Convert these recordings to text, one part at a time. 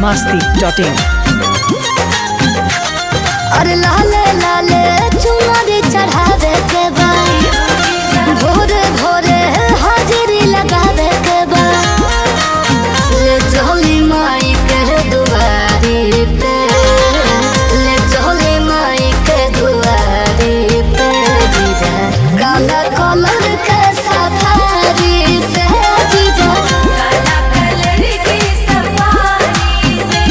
biharmasti.in अरे लाले लाले चुनरी चढ़ावे के बा भोरे भोरे हाजिरी लगावे के बा ले चली माई के दुआरी पे ले चली माई के दुआरी पे जीजा काला कलर के सफारी से जीजा काला कलर की सफारी से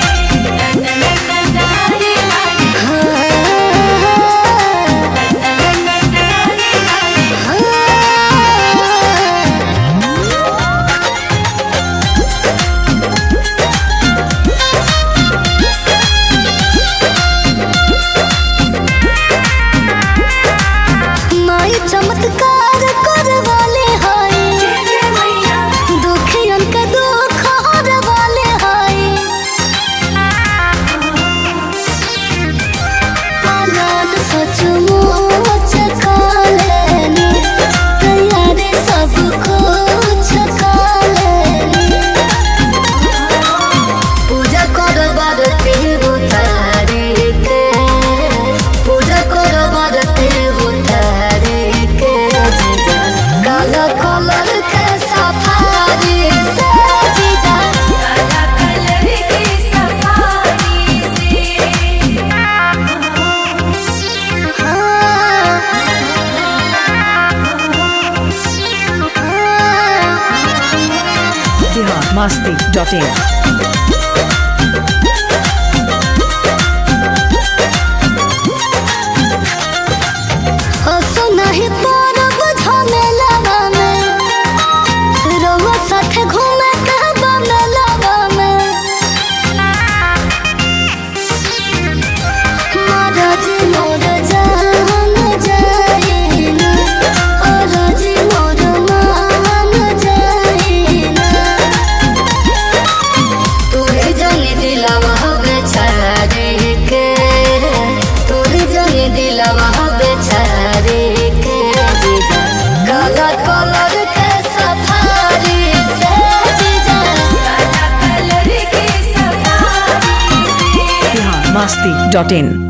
चमत्कार कर वाले हाय दुखियन के दुख हर वाले हाय पालन सचमुच कालेनी तैयारी सब कुछ कालेनी पूजा कर बरती उतारे के पूजा कर बरती उतारे काला कलर के सफारी से जीजा काला कलर की सफारी से biharmasti.in नहीं परब झमेलावा में रउआ साथे घूमे के बमेलावा में महाराज मोर जान जाइना महाराज मोर मान जाइना तोरे जाने दिलावा बेचारे के तोरे जाने दिलावा बेचारे के जीजा काला कलर के सफारी से जीजा काला कलर की सफारी से biharmasti.in